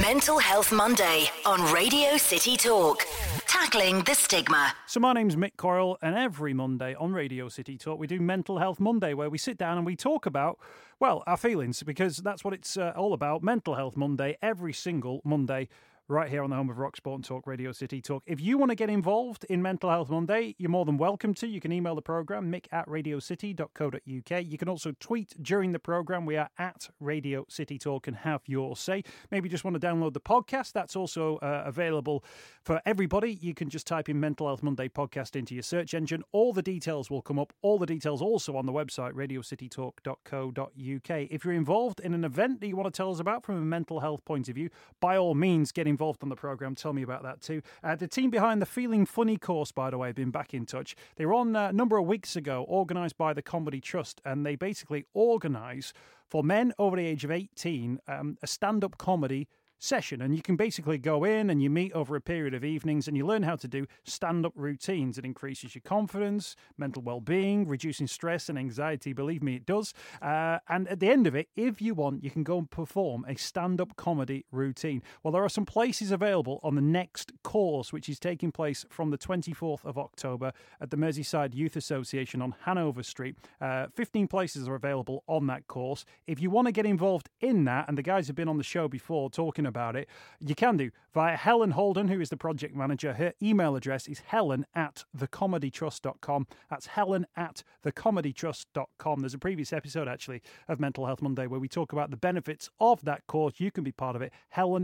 Mental Health Monday on Radio City Talk. Tackling the stigma. So my name's Mick Coyle, and every Monday on Radio City Talk we do Mental Health Monday, where we sit down and we talk about, well, our feelings, because that's what it's all about. Mental Health Monday, every single Monday, right here on the home of Rock Sport and Talk, Radio City Talk. If you want to get involved in Mental Health Monday, you're more than welcome to. You can email the programme, mick@radiocity.co.uk. You can also tweet during the programme. We are at Radio City Talk and have your say. Maybe just want to download the podcast. That's also available for everybody. You can just type in Mental Health Monday podcast into your search engine. All the details will come up. All the details also on the website, radiocitytalk.co.uk. If you're involved in an event that you want to tell us about from a mental health point of view, by all means, get involved on the programme. Tell me about that too. The team behind the Feeling Funny course, by the way, have been back in touch. They were on a number of weeks ago, organised by the Comedy Trust, and they basically organise for men over the age of 18 a stand-up comedy session, and you can basically go in and you meet over a period of evenings and you learn how to do stand-up routines. It increases your confidence, mental well-being, reducing stress and anxiety. Believe me, it does. And at the end of it, if you want, you can go and perform a stand-up comedy routine. Well, there are some places available on the next course, which is taking place from the 24th of October at the Merseyside Youth Association on Hanover Street. 15 places are available on that course. If you want to get involved in that, and the guys have been on the show before talking about it, you can do via Helen Holden, who is the project manager. Her email address is helen@thecomedytrust.com. That's helen@thecomedytrust.com. There's a previous episode, actually, of Mental Health Monday where we talk about the benefits of that course. You can be part of it.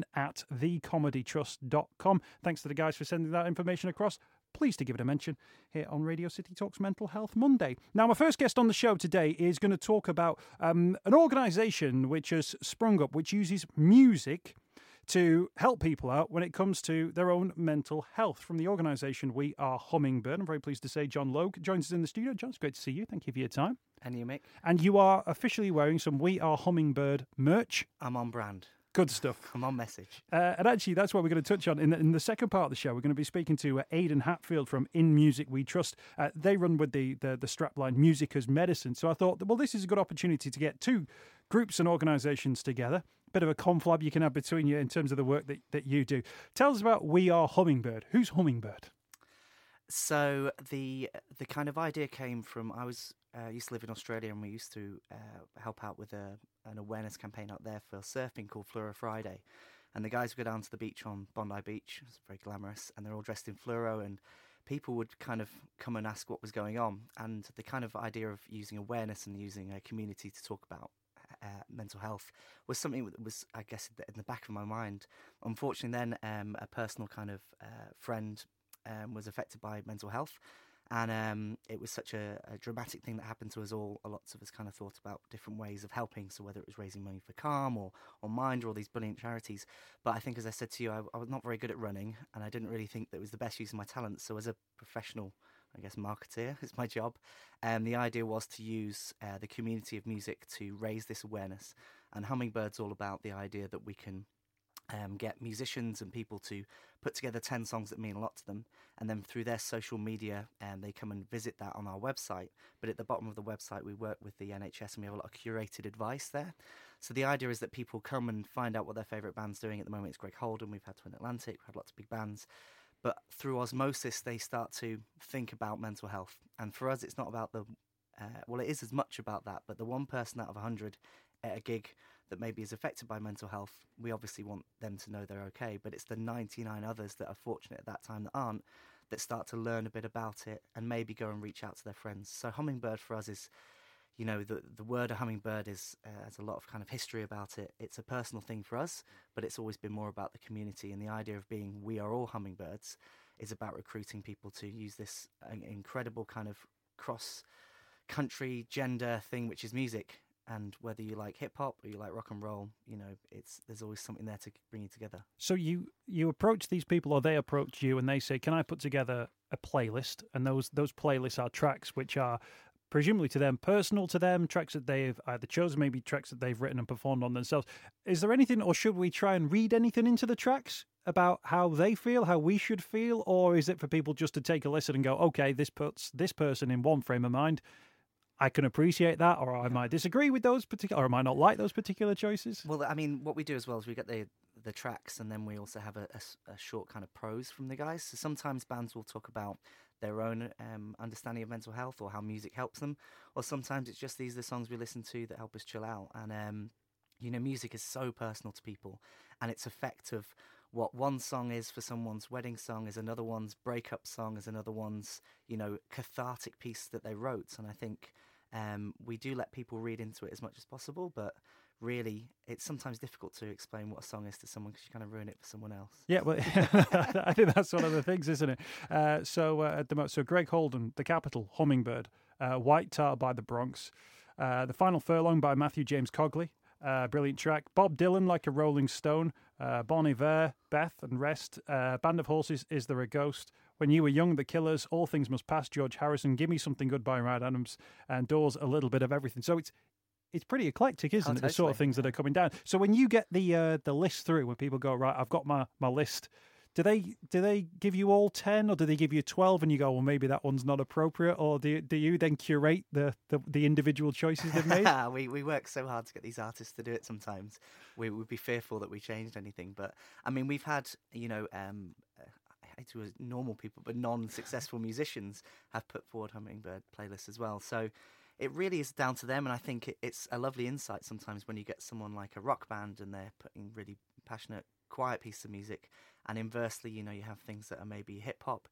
helen@thecomedytrust.com. Thanks to the guys for sending that information across. Pleased to give it a mention here on Radio City Talk's Mental Health Monday. Now, my first guest on the show today is going to talk about an organisation which has sprung up, which uses music to help people out when it comes to their own mental health. From the organisation We Are Hummingbird, I'm very pleased to say John Logue joins us in the studio. John, it's great to see you. Thank you for your time. And you, Mick. And you are officially wearing some We Are Hummingbird merch. I'm on brand. Good stuff. I'm on message. And actually, that's what we're going to touch on. In the second part of the show, we're going to be speaking to Aidan Hatfield from In Music We Trust. They run with the strapline Music as Medicine. So I thought, well, this is a good opportunity to get two groups and organisations together. Bit of a conflab you can have between you in terms of the work that you do. Tell us about We Are Hummingbird. Who's Hummingbird? So the kind of idea came from, I used to live in Australia, and we used to help out with an awareness campaign out there for surfing called Fluoro Friday. And the guys would go down to the beach on Bondi Beach. It's very glamorous, and they're all dressed in fluoro, and people would kind of come and ask what was going on. And the kind of idea of using awareness and using a community to talk about mental health was something that was, I guess, in the back of my mind. Unfortunately, then a personal kind of friend was affected by mental health, and it was such a dramatic thing that happened to us all. Lots of us kind of thought about different ways of helping, so whether it was raising money for Calm or Mind or all these brilliant charities. But I think, as I said to you, I was not very good at running, and I didn't really think that was the best use of my talents. So as a professional, I guess, marketeer, it's my job, the idea was to use the community of music to raise this awareness. And Hummingbird's all about the idea that we can get musicians and people to put together 10 songs that mean a lot to them, and then through their social media they come and visit that on our website. But at the bottom of the website we work with the NHS, and we have a lot of curated advice there. So the idea is that people come and find out what their favourite band's doing. At the moment it's Greg Holden, we've had Twin Atlantic, we've had lots of big bands, but through osmosis they start to think about mental health. And for us it's not about the well, it is as much about that, but the one person out of 100 at a gig that maybe is affected by mental health, we obviously want them to know they're okay, but it's the 99 others that are fortunate at that time that aren't, that start to learn a bit about it and maybe go and reach out to their friends. So Hummingbird for us is, you know, the word of hummingbird is has a lot of kind of history about it. It's a personal thing for us, but it's always been more about the community, and the idea of being we are all hummingbirds is about recruiting people to use this incredible kind of cross-country gender thing, which is music. And whether you like hip hop or you like rock and roll, you know, there's always something there to bring you together. So you approach these people, or they approach you, and they say, "Can I put together a playlist?" And those playlists are tracks which are presumably to them, personal to them, tracks that they've either chosen, maybe tracks that they've written and performed on themselves. Is there anything, or should we try and read anything into the tracks about how they feel, how we should feel, or is it for people just to take a listen and go, okay, this puts this person in one frame of mind, I can appreciate that, or I might disagree with those particular, or I might not like those particular choices? Well, I mean, what we do as well is we get the the tracks, and then we also have a short kind of prose from the guys. So sometimes bands will talk about their own understanding of mental health or how music helps them, or sometimes it's just these are the songs we listen to that help us chill out. And music is so personal to people, and its effect of what one song is for someone's wedding song is another one's breakup song, is another one's cathartic piece that they wrote. And I think we do let people read into it as much as possible, but really it's sometimes difficult to explain what a song is to someone because you kind of ruin it for someone else. Yeah, well, I think that's one of the things, isn't it? So Greg Holden, The Capital, Hummingbird, White Tar by The Bronx, The Final Furlong by Matthew James Cogley, brilliant track. Bob Dylan, Like a Rolling Stone, Bon Iver, Beth and Rest, Band of Horses, Is There a Ghost, When You Were Young, The Killers, All Things Must Pass, George Harrison, Give Me Something Good by Ryan Adams, and Doors, A Little Bit of Everything. So it's pretty eclectic, isn't it? Totally. The sort of things that are coming down. So when you get the list through, when people go, right, I've got my list, do they give you all 10 or do they give you 12 and you go, well, maybe that one's not appropriate? Or do you then curate the individual choices they've made? We work so hard to get these artists to do it sometimes. We would be fearful that we changed anything. But, I mean, we've had, I hate to use normal people, but non-successful musicians have put forward Hummingbird playlists as well. So it really is down to them, and I think it's a lovely insight sometimes when you get someone like a rock band and they're putting really passionate, quiet piece of music, and inversely, you have things that are maybe hip-hop.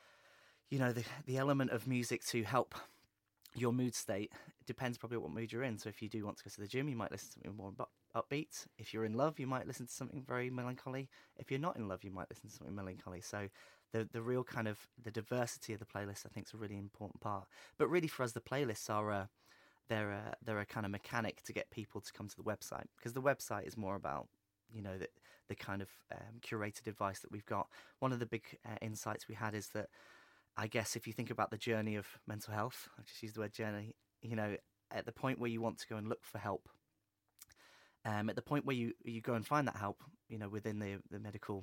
The element of music to help your mood state depends probably on what mood you're in. So if you do want to go to the gym, you might listen to something more upbeat. If you're in love, you might listen to something very melancholy. If you're not in love, you might listen to something melancholy. So the real kind of the diversity of the playlist, I think, is a really important part. But really, for us, the playlists are they're a kind of mechanic to get people to come to the website, because the website is more about the kind of curated advice that we've got. One of the big insights we had is that, I guess, if you think about the journey of mental health, I just use the word journey, at the point where you want to go and look for help, at the point where you go and find that help, within the medical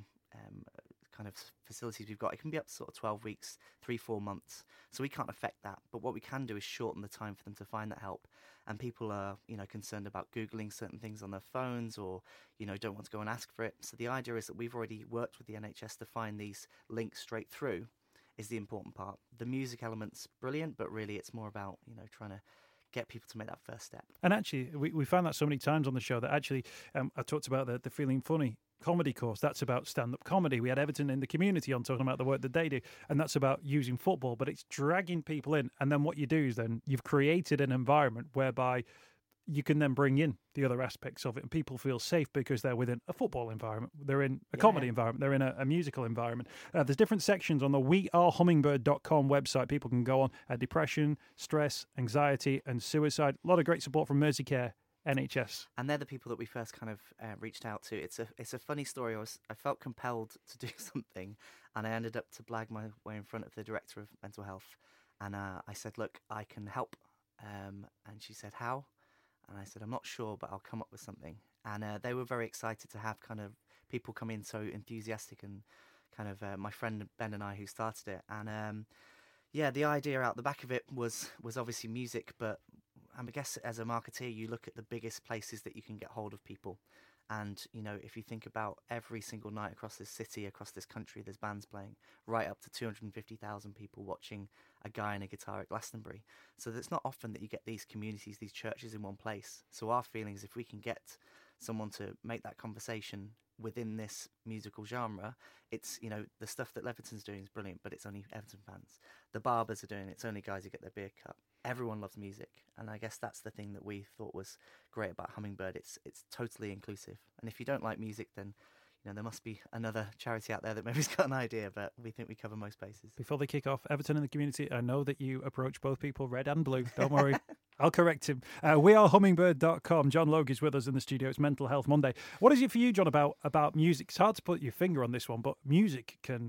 kind of facilities we've got, it can be up to sort of 12 weeks, 3-4 months. So we can't affect that. But what we can do is shorten the time for them to find that help. And people are, concerned about Googling certain things on their phones or, don't want to go and ask for it. So the idea is that we've already worked with the NHS to find these links straight through is the important part. The music element's brilliant, but really it's more about, trying to get people to make that first step. And actually, we found that so many times on the show that actually, I talked about the Feeling Funny comedy course. That's about stand-up comedy. We had Everton in the Community on talking about the work that they do, and that's about using football, but it's dragging people in. And then what you do is then you've created an environment whereby you can then bring in the other aspects of it, and people feel safe because they're within a football environment, they're in a comedy environment, they're in a musical environment. There's different sections on the wearehummingbird.com website. People can go on depression, stress, anxiety and suicide. A lot of great support from Merseycare NHS. And they're the people that we first kind of reached out to. It's a funny story. I felt compelled to do something, and I ended up to blag my way in front of the director of mental health, and I said, look, I can help, and she said, how? And I said, I'm not sure, but I'll come up with something. And they were very excited to have kind of people come in so enthusiastic, and kind of my friend Ben and I who started it. And the idea out the back of it was obviously music, but I guess as a marketeer, you look at the biggest places that you can get hold of people. And, if you think about every single night across this city, across this country, there's bands playing, right up to 250,000 people watching a guy and a guitar at Glastonbury. So it's not often that you get these communities, these churches in one place. So our feeling is if we can get someone to make that conversation within this musical genre, it's, the stuff that Leverton's doing is brilliant, but it's only Everton fans. The Barbers are doing it, it's only guys who get their beer cut. Everyone loves music, and I guess that's the thing that we thought was great about Hummingbird. It's totally inclusive, and if you don't like music, then there must be another charity out there that maybe's got an idea, but we think we cover most bases. Before they kick off, Everton in the Community, I know that you approach both people, red and blue. Don't worry. I'll correct him. Wearehummingbird.com. John Logue is with us in the studio. It's Mental Health Monday. What is it for you, John, about music? It's hard to put your finger on this one, but music can...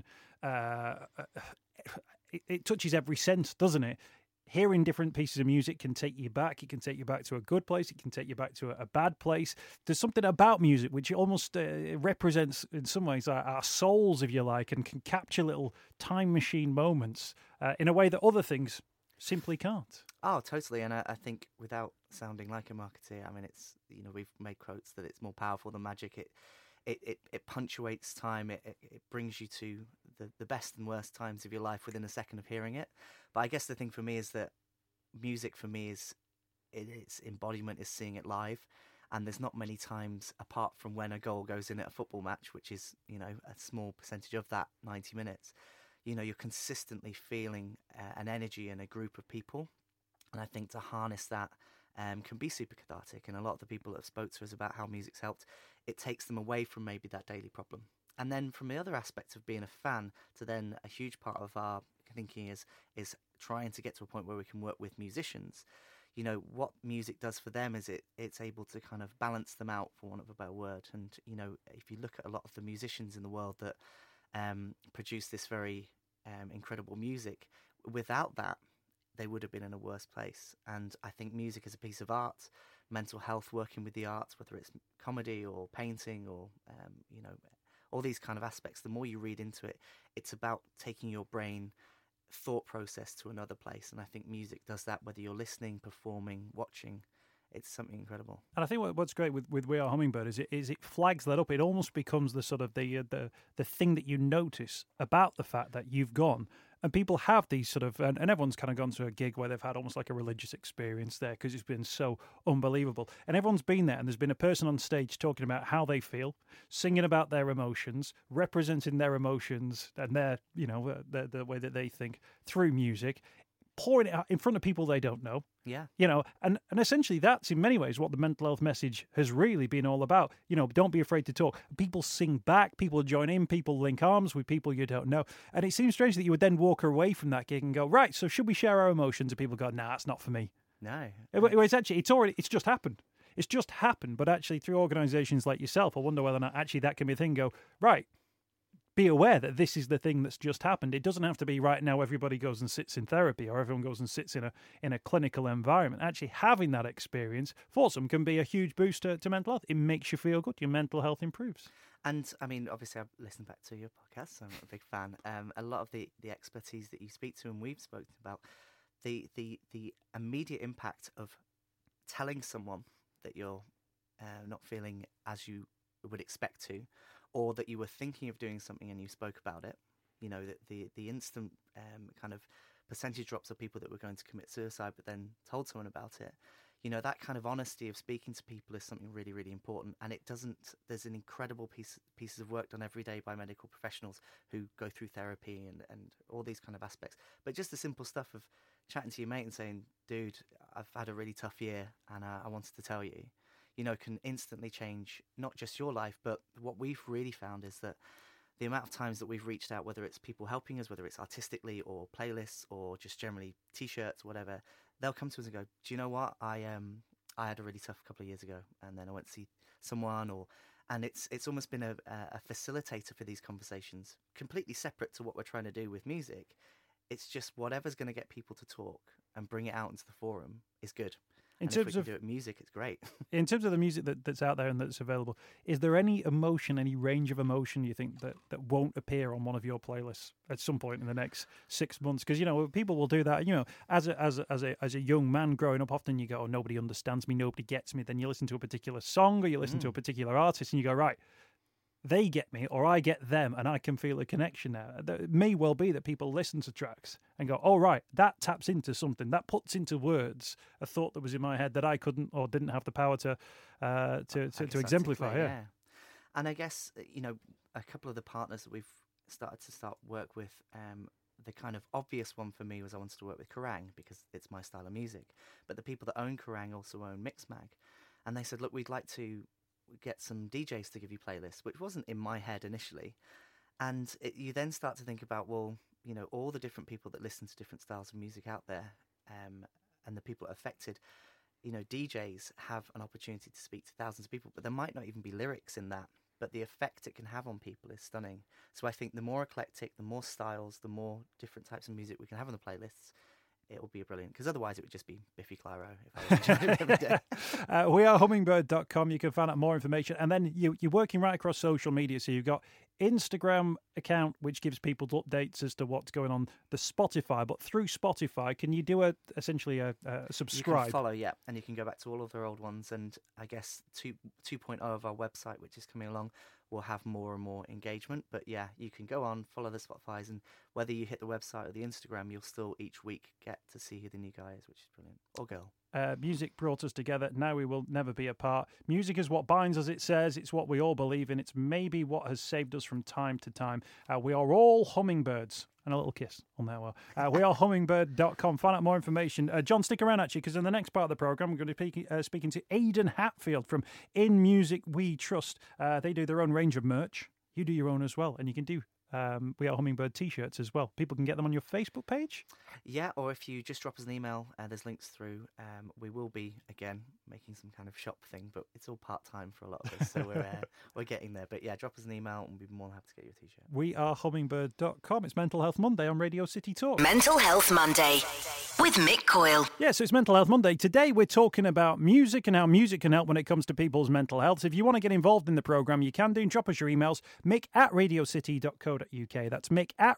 it touches every sense, doesn't it? Hearing different pieces of music can take you back. It can take you back to a good place. It can take you back to a bad place. There's something about music which almost represents, in some ways, our souls, if you like, and can capture little time machine moments in a way that other things simply can't. Oh, totally. And I think, without sounding like a marketeer, it's, we've made quotes that it's more powerful than magic. it punctuates time. It brings you to the best and worst times of your life within a second of hearing it. But I guess the thing for me is that music for me is its embodiment is seeing it live. And there's not many times apart from when a goal goes in at a football match, which is, a small percentage of that 90 minutes. You're consistently feeling an energy in a group of people. And I think to harness that can be super cathartic. And a lot of the people that have spoke to us about how music's helped, it takes them away from maybe that daily problem. And then from the other aspect of being a fan to then a huge part of our thinking is trying to get to a point where we can work with musicians. What music does for them is it's able to kind of balance them out, for want of a better word. And, if you look at a lot of the musicians in the world that produce this very incredible music, without that, they would have been in a worse place. And I think music is a piece of art, mental health, working with the arts, whether it's comedy or painting or, all these kind of aspects. The more you read into it, it's about taking your brain thought process to another place, and I think music does that, whether you're listening, performing, watching. It's something incredible. And I think what's great with We Are Hummingbird is it flags that up. It almost becomes the sort of the thing that you notice about the fact that you've gone. And people have these sort of, and everyone's kind of gone to a gig where they've had almost like a religious experience there because it's been so unbelievable. And everyone's been there, and there's been a person on stage talking about how they feel, singing about their emotions, representing their emotions and their, the way that they think through music, pouring it out in front of people they don't know. Yeah. And essentially that's in many ways what the mental health message has really been all about. Don't be afraid to talk. People sing back, people join in, people link arms with people you don't know. And it seems strange that you would then walk away from that gig and go, right, so should we share our emotions? And people go, nah, it's not for me. No. It's just happened. It's just happened. But actually through organisations like yourself, I wonder whether or not actually that can be a thing. Go, right, be aware that this is the thing that's just happened. It doesn't have to be right now everybody goes and sits in therapy or everyone goes and sits in a clinical environment. Actually having that experience for some can be a huge boost to mental health. It makes you feel good. Your mental health improves. And I mean, obviously I've listened back to your podcast, so I'm a big fan. A lot of the expertise that you speak to and we've spoken about, the immediate impact of telling someone that you're not feeling as you would expect to, or that you were thinking of doing something and you spoke about it, the instant kind of percentage drops of people that were going to commit suicide but then told someone about it, that kind of honesty of speaking to people is something really, really important. And there's an incredible pieces of work done every day by medical professionals who go through therapy and all these kind of aspects. But just the simple stuff of chatting to your mate and saying, dude, I've had a really tough year and I wanted to tell you, can instantly change not just your life, but what we've really found is that the amount of times that we've reached out, whether it's people helping us, whether it's artistically or playlists or just generally T-shirts, whatever, they'll come to us and go, do you know what? I had a really tough couple of years ago, and then I went to see someone, and it's almost been a facilitator for these conversations, completely separate to what we're trying to do with music. It's just whatever's going to get people to talk and bring it out into the forum is good. In and terms if we can of do it music, it's great. In terms of the music that's out there and that's available, is there any emotion, any range of emotion you think that won't appear on one of your playlists at some point in the next 6 months? Because people will do that. As a young man growing up, often you go, "Oh, nobody understands me, nobody gets me." Then you listen to a particular song or you listen to a particular artist, and you go, "Right, they get me or I get them," and I can feel a connection there. It may well be that people listen to tracks and go, "Oh, right, that taps into something, that puts into words a thought that was in my head that I couldn't or didn't have the power to exemplify." Yeah. And I guess a couple of the partners that we've started work with, the kind of obvious one for me was I wanted to work with Kerrang because it's my style of music. But the people that own Kerrang also own Mixmag, and they said, "Look, we'd like to get some DJs to give you playlists," which wasn't in my head initially. And you then start to think about, well, all the different people that listen to different styles of music out there, and the people affected, DJs have an opportunity to speak to thousands of people, but there might not even be lyrics in that. But the effect it can have on people is stunning. So I think the more eclectic, the more styles, the more different types of music we can have on the playlists, it will be brilliant, because otherwise it would just be Biffy Clyro if I was doing it every day. wearehummingbird.com. You can find out more information. And then you're working right across social media. So you've got Instagram account, which gives people updates as to what's going on, the Spotify. But through Spotify, can you do essentially a subscribe? You can follow, yeah. And you can go back to all of their old ones. And I guess 2.0 of our website, which is coming along, we'll have more and more engagement. But yeah, you can go on, follow the Spotify's, and whether you hit the website or the Instagram, you'll still each week get to see who the new guy is, which is brilliant. Or girl. Music brought us together. Now we will never be apart. Music is what binds us, it says. It's what we all believe in. It's maybe what has saved us from time to time. We are all hummingbirds. And a little kiss on that one. We are hummingbird.com. Find out more information. John, stick around, actually, because in the next part of the programme, we're going to be speaking to Aidan Hatfield from In Music We Trust. They do their own range of merch. You do your own as well. And you can do We Are Hummingbird t-shirts as well. People can get them on your Facebook page. Yeah, or if you just drop us an email, there's links through. We will be, again, making some kind of shop thing, but it's all part-time for a lot of us, so we're getting there. But yeah, drop us an email and we'll be more than happy to get you a t-shirt. We are hummingbird.com. It's Mental Health Monday on Radio City Talk. Mental Health Monday with Mick Coyle. Yeah, so it's Mental Health Monday. Today we're talking about music and how music can help when it comes to people's mental health. So if you want to get involved in the programme, you can do. Drop us your emails, mick@radiocity.co.uk. That's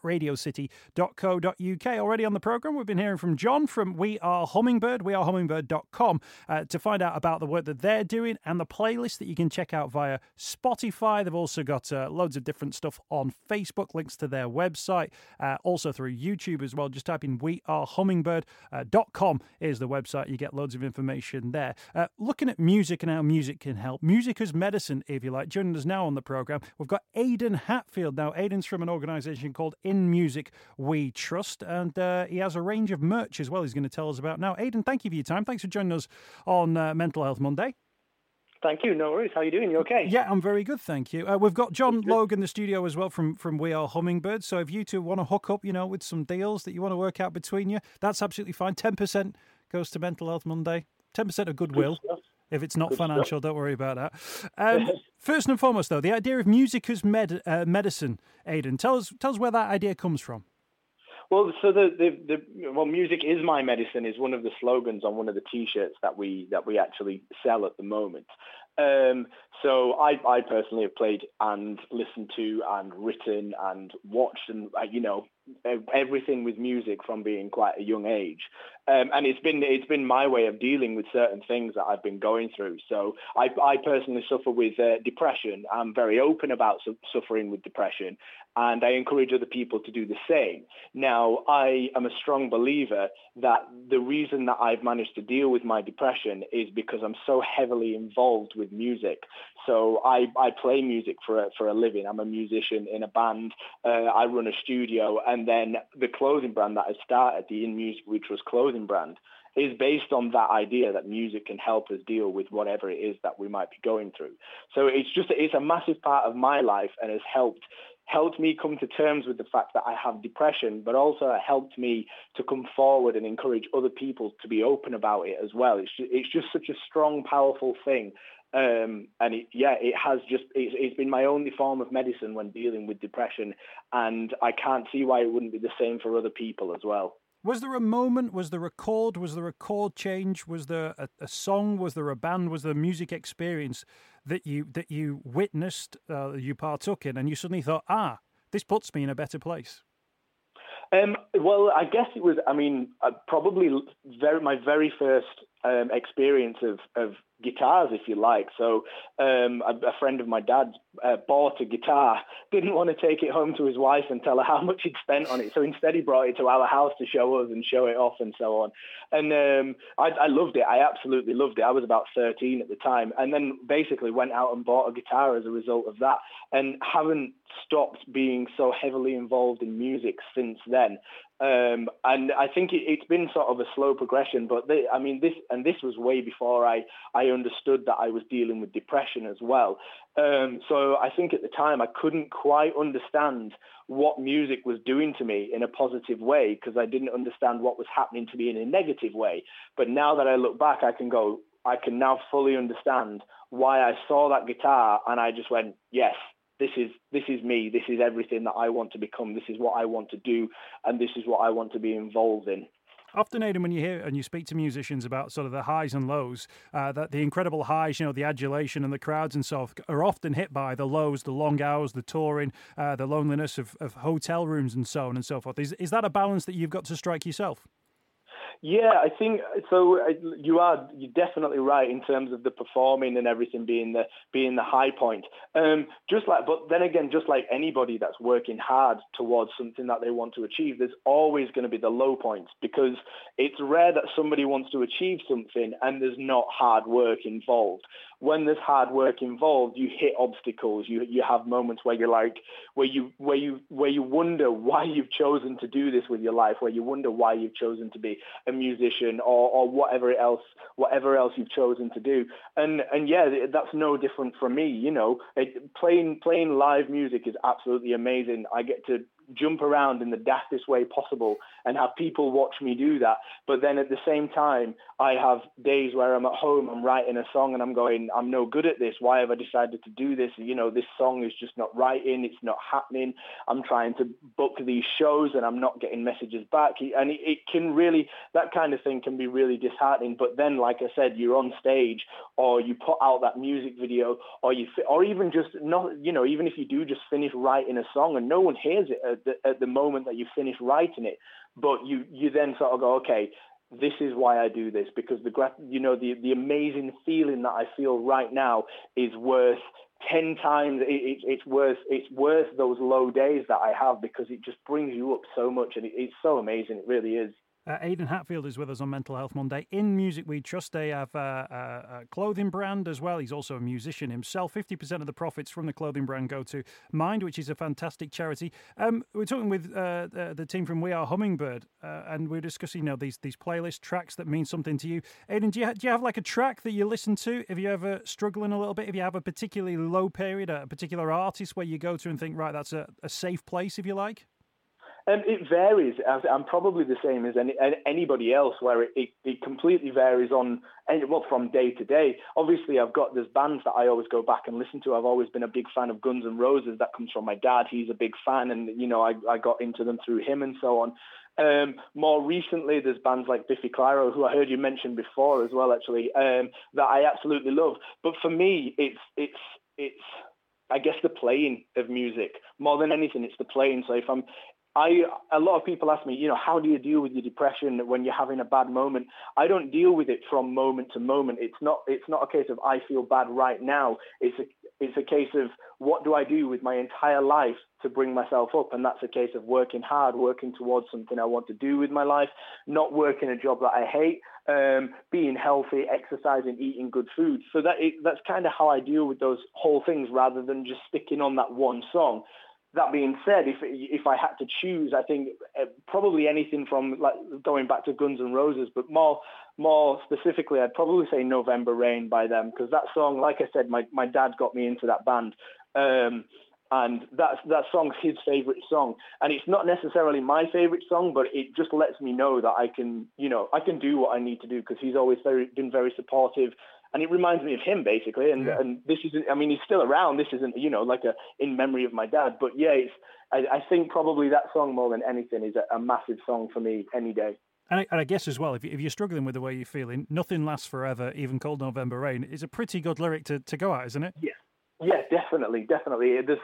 mick@radiocity.co.uk. Already on the programme, we've been hearing from John from We Are Hummingbird, wearehummingbird.com, to find out about the work that they're doing and the playlist that you can check out via Spotify. They've also got loads of different stuff on Facebook, links to their website, also through YouTube as well. Just type in wearehummingbird.com is the website. You get loads of information there. Looking at music and how music can help. Music as medicine, if you like. Joining us now on the programme, we've got Aidan Hatfield. Now, Aidan's from an organisation called In Music We Trust, and he has a range of merch as well he's going to tell us about now. Aidan, thank you for your time. Thanks for joining us on Mental Health Monday. Thank you. No worries. How are you doing? You okay? Yeah, I'm very good, thank you. We've got John Logan in the studio as well from We Are Hummingbird. So if you two want to hook up, with some deals that you want to work out between you, that's absolutely fine. 10% goes to Mental Health Monday. 10% of goodwill. If it's not financial, don't worry about that. First and foremost, though, the idea of music as medicine, Aidan, tell us where that idea comes from. Well, so well, music is my medicine is one of the slogans on one of the T-shirts that we actually sell at the moment. So I personally have played and listened to and written and watched and everything with music from being quite a young age. And it's been my way of dealing with certain things that I've been going through. So I personally suffer with depression. I'm very open about suffering with depression, and I encourage other people to do the same. Now, I am a strong believer that the reason that I've managed to deal with my depression is because I'm so heavily involved with music. So I play music for a living. I'm a musician in a band. I run a studio, and then the clothing brand that I started, the In Music We Trust clothing brand, is based on that idea that music can help us deal with whatever it is that we might be going through. So it's a massive part of my life, and has helped me come to terms with the fact that I have depression, but also helped me to come forward and encourage other people to be open about it as well. It's just such a strong, powerful thing. It's been my only form of medicine when dealing with depression, and I can't see why it wouldn't be the same for other people as well. Was there a moment? Was there a chord? Was there a chord change? Was there a song? Was there a band? Was there a music experience that you witnessed, you partook in, and you suddenly thought, this puts me in a better place? Well, I guess it was. Probably my very first experience of guitars, if you like. So a friend of my dad's bought a guitar, didn't want to take it home to his wife and tell her how much he'd spent on it. So instead he brought it to our house to show us and show it off and so on. And I loved it. I absolutely loved it. I was about 13 at the time, and then basically went out and bought a guitar as a result of that, and haven't stopped being so heavily involved in music since then. And I think it's been sort of a slow progression, but this was way before I understood that I was dealing with depression as well. So I think at the time I couldn't quite understand what music was doing to me in a positive way, because I didn't understand what was happening to me in a negative way. But now that I look back, I can now fully understand why I saw that guitar, and I just went, yes, this is me. This is everything that I want to become. This is what I want to do, and this is what I want to be involved in. Often, Aidan, when you hear and you speak to musicians about sort of the highs and lows, that the incredible highs, the adulation and the crowds and so on, are often hit by the lows, the long hours, the touring, the loneliness of hotel rooms and so on and so forth. Is that a balance that you've got to strike yourself? Yeah, I think so. You're definitely right in terms of the performing and everything being the high point. But then again, just like anybody that's working hard towards something that they want to achieve, there's always going to be the low points, because it's rare that somebody wants to achieve something and there's not hard work involved. When there's hard work involved, you hit obstacles. You have moments where you're like, where you wonder why you've chosen to do this with your life, where you wonder why you've chosen to be a musician or whatever else you've chosen to do. And yeah, that's no different from me. You know, playing live music is absolutely amazing. I get to jump around in the daftest way possible and have people watch me do that. But then at the same time, I have days where I'm at home, I'm writing a song and I'm going, I'm no good at this. Why have I decided to do this? You know, this song is just not writing. It's not happening. I'm trying to book these shows and I'm not getting messages back. And it can really, that kind of thing can be really disheartening. But then, like I said, you're on stage or you put out that music video or even just not, you know, even if you do just finish writing a song and no one hears it at the moment that you finish writing it, but you then sort of go, okay, this is why I do this, because the amazing feeling that I feel right now is worth 10 times. It's worth those low days that I have, because it just brings you up so much, and it's so amazing. It really is. Aidan Hatfield is with us on Mental Health Monday. In Music We Trust, they have a clothing brand as well. He's also a musician himself. 50% of the profits from the clothing brand go to Mind, which is a fantastic charity. We're talking with the team from We Are Hummingbird, and we're discussing, you know, these playlist tracks that mean something to you. Aidan, do you have like a track that you listen to if you're ever struggling a little bit? If you have a particularly low period, a particular artist where you go to and think, right, that's a safe place, if you like? It varies. I'm probably the same as anybody else, where it completely varies from day to day. Obviously, there's bands that I always go back and listen to. I've always been a big fan of Guns N' Roses. That comes from my dad. He's a big fan, and you know, I got into them through him and so on. More recently, there's bands like Biffy Clyro, who I heard you mention before as well, actually, that I absolutely love. But for me, it's I guess the playing of music more than anything. It's the playing. So a lot of people ask me, you know, how do you deal with your depression when you're having a bad moment? I don't deal with it from moment to moment. It's not a case of I feel bad right now. It's a case of what do I do with my entire life to bring myself up? And that's a case of working hard, working towards something I want to do with my life, not working a job that I hate, being healthy, exercising, eating good food. So that's kind of how I deal with those whole things, rather than just sticking on that one song. That being said, if I had to choose, I think probably anything from, like, going back to Guns N' Roses, but more specifically, I'd probably say November Rain by them, because that song, like I said, my dad got me into that band, and that song's his favorite song, and it's not necessarily my favorite song, but it just lets me know that I can do what I need to do, because he's always been very supportive. And it reminds me of him, basically. And this isn't, I mean, he's still around. This isn't, you know, like in memory of my dad. But yeah, I think probably that song more than anything is a massive song for me any day. And I guess as well, if you're struggling with the way you're feeling, Nothing Lasts Forever, Even Cold November Rain is a pretty good lyric to go at, isn't it? Yeah, definitely. There's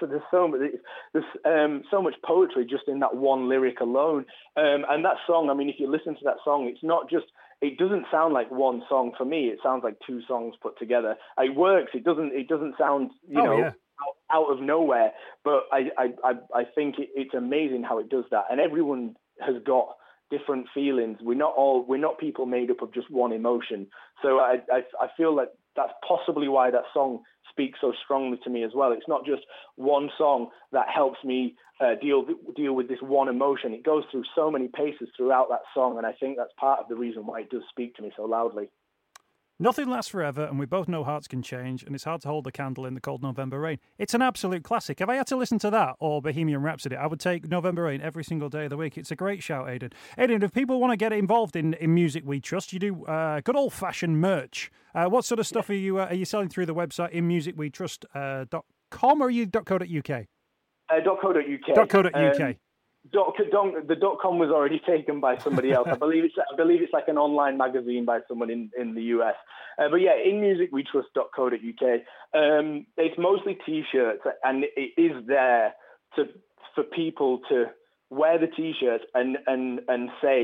so much poetry just in that one lyric alone. And that song, I mean, if you listen to that song, it doesn't sound like one song for me. It sounds like two songs put together. It works. It doesn't sound, out of nowhere. But I think it's amazing how it does that. And everyone has got different feelings. We're not people made up of just one emotion. So I feel like that's possibly why that song speaks so strongly to me as well. It's not just one song that helps me deal with this one emotion. It goes through so many paces throughout that song, and I think that's part of the reason why it does speak to me so loudly. Nothing lasts forever, and we both know hearts can change, and it's hard to hold a candle in the cold November rain. It's an absolute classic. If I had to listen to that or Bohemian Rhapsody, I would take November Rain every single day of the week. It's a great shout, Aidan. Aidan, if people want to get involved in Music We Trust, you do good old-fashioned merch. What sort of stuff are you selling through the website in musicwetrust.com or are you .co.uk? .co.uk. .co.uk. The .com was already taken by somebody else. I believe it's like an online magazine by someone in the US. But yeah, in musicwetrust.co.uk. It's mostly T-shirts, and it is there for people to wear the T-shirts and say,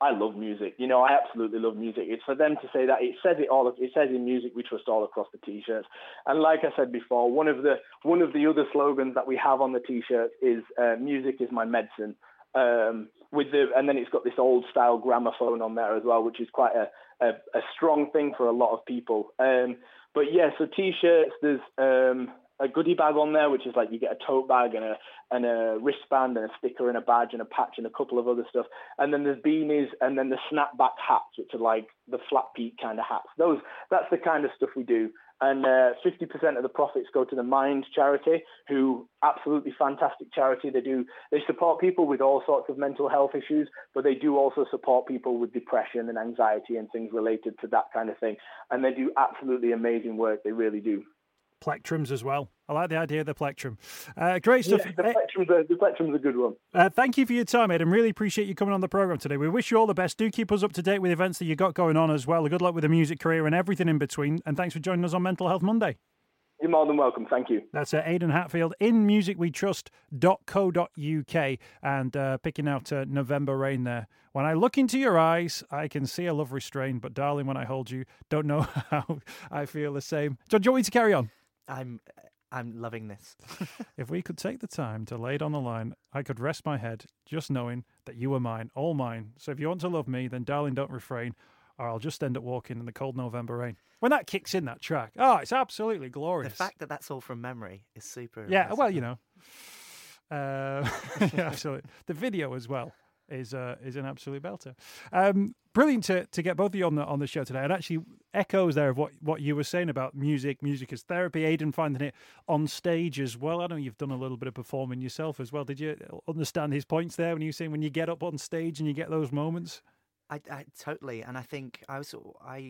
I love music. You know, I absolutely love music. It's for them to say that. It says it all. It says in Music We Trust all across the T-shirts. And like I said before, one of the other slogans that we have on the T-shirts is "Music is my medicine." And then it's got this old style gramophone on there as well, which is quite a strong thing for a lot of people. But yeah, so T-shirts. There's a goodie bag on there, which is like you get a tote bag and a wristband and a sticker and a badge and a patch and a couple of other stuff. And then there's beanies and then the snapback hats, which are like the flat peak kind of hats. That's the kind of stuff we do. And 50% of the profits go to the Mind charity, who absolutely fantastic charity. They support people with all sorts of mental health issues, but they do also support people with depression and anxiety and things related to that kind of thing. And they do absolutely amazing work. They really do. Plectrums as well. I like the idea of the plectrum. Great stuff. Yeah, the plectrum's a good one. Thank you for your time, Aidan. Really appreciate you coming on the programme today. We wish you all the best. Do keep us up to date with events that you got going on as well. Good luck with the music career and everything in between. And thanks for joining us on Mental Health Monday. You're more than welcome. Thank you. That's Aidan Hatfield in musicwetrust.co.uk and picking out November Rain there. When I look into your eyes, I can see a love restrained, but darling, when I hold you, don't know how I feel the same. John, do you want me to carry on? I'm loving this. If we could take the time to lay it on the line, I could rest my head just knowing that you are mine, all mine. So if you want to love me, then darling, don't refrain, or I'll just end up walking in the cold November rain. When that kicks in, that track, it's absolutely glorious. The fact that that's all from memory is super Yeah, impressive. well, you know. Yeah, absolutely. The video as well is an absolute belter. Brilliant to get both of you on the show today. And actually echoes there of what you were saying about music as therapy. Aidan finding it on stage as well. I know you've done a little bit of performing yourself as well. Did you understand his points there when you were saying when you get up on stage and you get those moments? I totally. And I think I was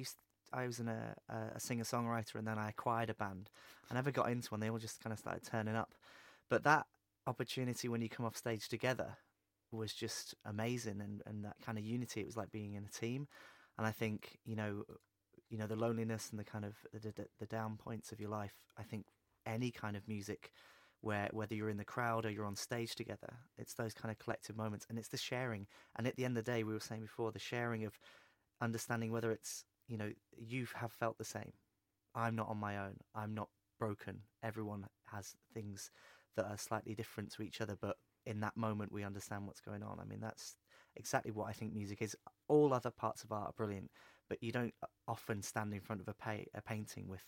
in a singer-songwriter, and then I acquired a band. I never got into one. They all just kind of started turning up. But that opportunity when you come off stage together was just amazing, and that kind of unity. It was like being in a team. And I think you know the loneliness and the kind of the down points of your life. I think any kind of music, whether you're in the crowd or you're on stage together, it's those kind of collective moments, and it's the sharing. And at the end of the day, we were saying before, the sharing of understanding whether it's you have felt the same. I'm not on my own. I'm not broken. Everyone has things that are slightly different to each other, but in that moment we understand what's going on. I mean, that's exactly what I think music is. All other parts of art are brilliant, but you don't often stand in front of a painting with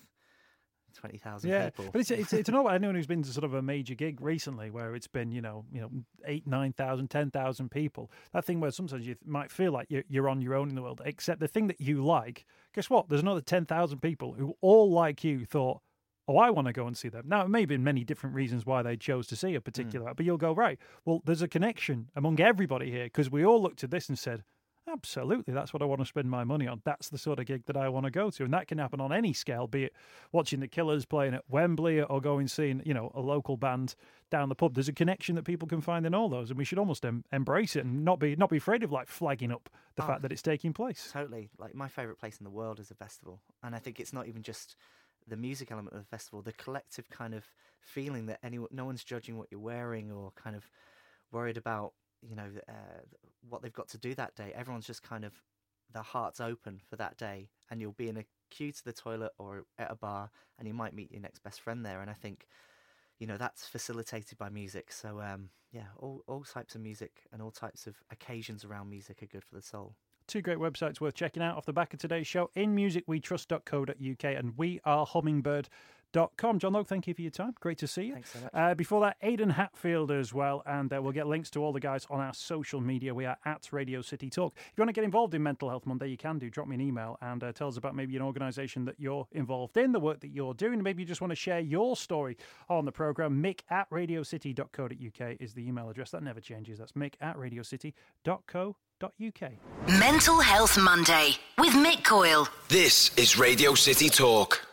20,000 people. But it's an old. Anyone who's been to sort of a major gig recently where it's been 8,000, 9,000, 10,000 people. That thing where sometimes you might feel like you're on your own in the world. Except the thing that you like, guess what? There's another 10,000 people who all like you thought, oh, I want to go and see them. Now, it may have been many different reasons why they chose to see a particular, but you'll go, right, well, there's a connection among everybody here because we all looked at this and said, absolutely, that's what I want to spend my money on. That's the sort of gig that I want to go to. And that can happen on any scale, be it watching the Killers playing at Wembley or going seeing, a local band down the pub. There's a connection that people can find in all those, and we should almost embrace it and not be afraid of like flagging up the fact that it's taking place. Totally. Like my favourite place in the world is a festival. And I think it's not even just the music element of the festival, the collective kind of feeling that no one's judging what you're wearing or kind of worried about what they've got to do that day. Everyone's just kind of, their heart's open for that day, and you'll be in a queue to the toilet or at a bar, and you might meet your next best friend there. And I think that's facilitated by music. So all types of music and all types of occasions around music are good for the soul. Two great websites worth checking out off the back of today's show, inmusicwetrust.co.uk and wearehummingbird.com. John Logue, thank you for your time. Great to see you. Thanks so much. Before that, Aidan Hatfield as well, and we'll get links to all the guys on our social media. We are at Radio City Talk. If you want to get involved in Mental Health Monday, you can do. Drop me an email and tell us about maybe an organisation that you're involved in, the work that you're doing. Maybe you just want to share your story on the programme. mick@radiocity.co.uk is the email address. That never changes. That's mick@radiocity.co.uk. Mental Health Monday with Mick Coyle. This is Radio City Talk.